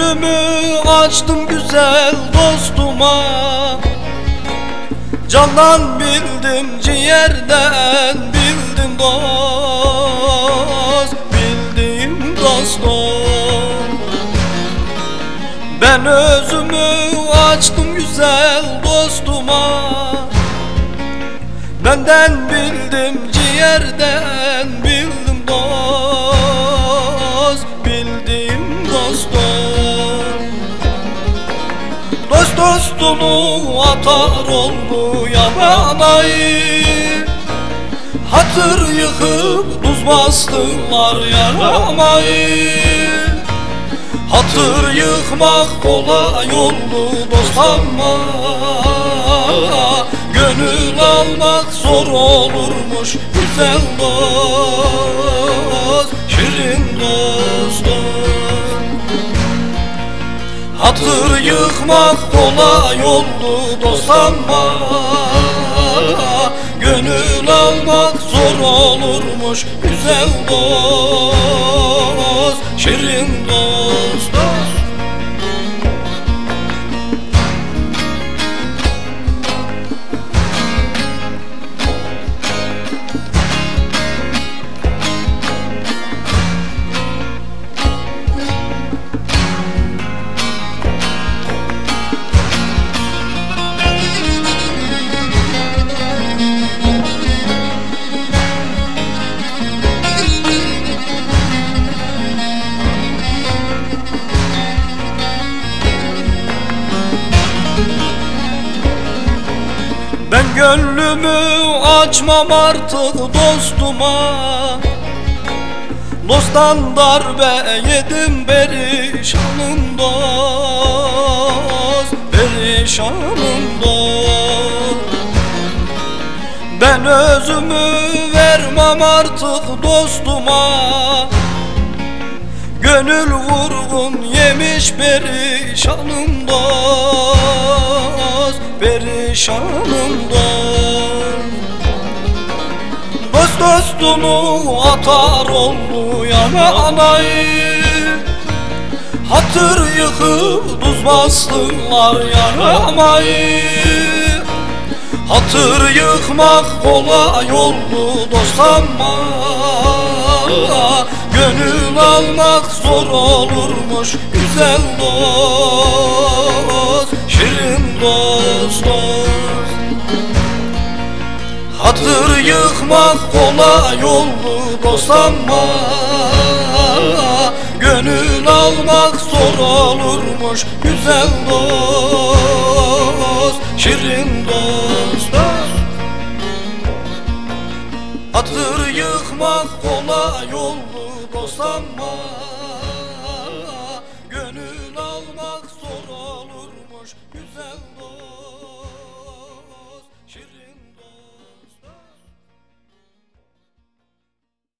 gönlümü açtım güzel dostuma. Candan bildim, ciğerden bildim dost, bildiğim dostum. Ben özümü açtım güzel dostuma. Benden bildim, ciğerden bildim dost, bildiğim dostum. Dost dostunu atar oldu yamanayı, hatır yıkıp tuz bastılar yaramayı. Hatır yıkmak kolay oldu dost ama gönül almak zor olurmuş güzel dost, şirin dostum. Hatır yıkmak kolay oldu dost ama gönül almak zor olurmuş güzel dost, şirin dost. Ben gönlümü açmam artık dostuma. Dosttan darbe yedim perişanım dost, perişanım dost. Ben özümü vermem artık dostuma. Gönül vurgun yemiş perişanım dost, perişanım dost. Dost dostunu atar oldu yamanayı, hatır yıkıp tuz bastılar yaramayı. Hatır yıkmak kolay oldu dost ama gönül almak zor olurmuş güzel dost, şirin dost. Hatır yıkmak kolay oldu dost ama gönül almak zor olurmuş güzel dost, şirin dost. Hatır yıkmak kolay oldu dost ama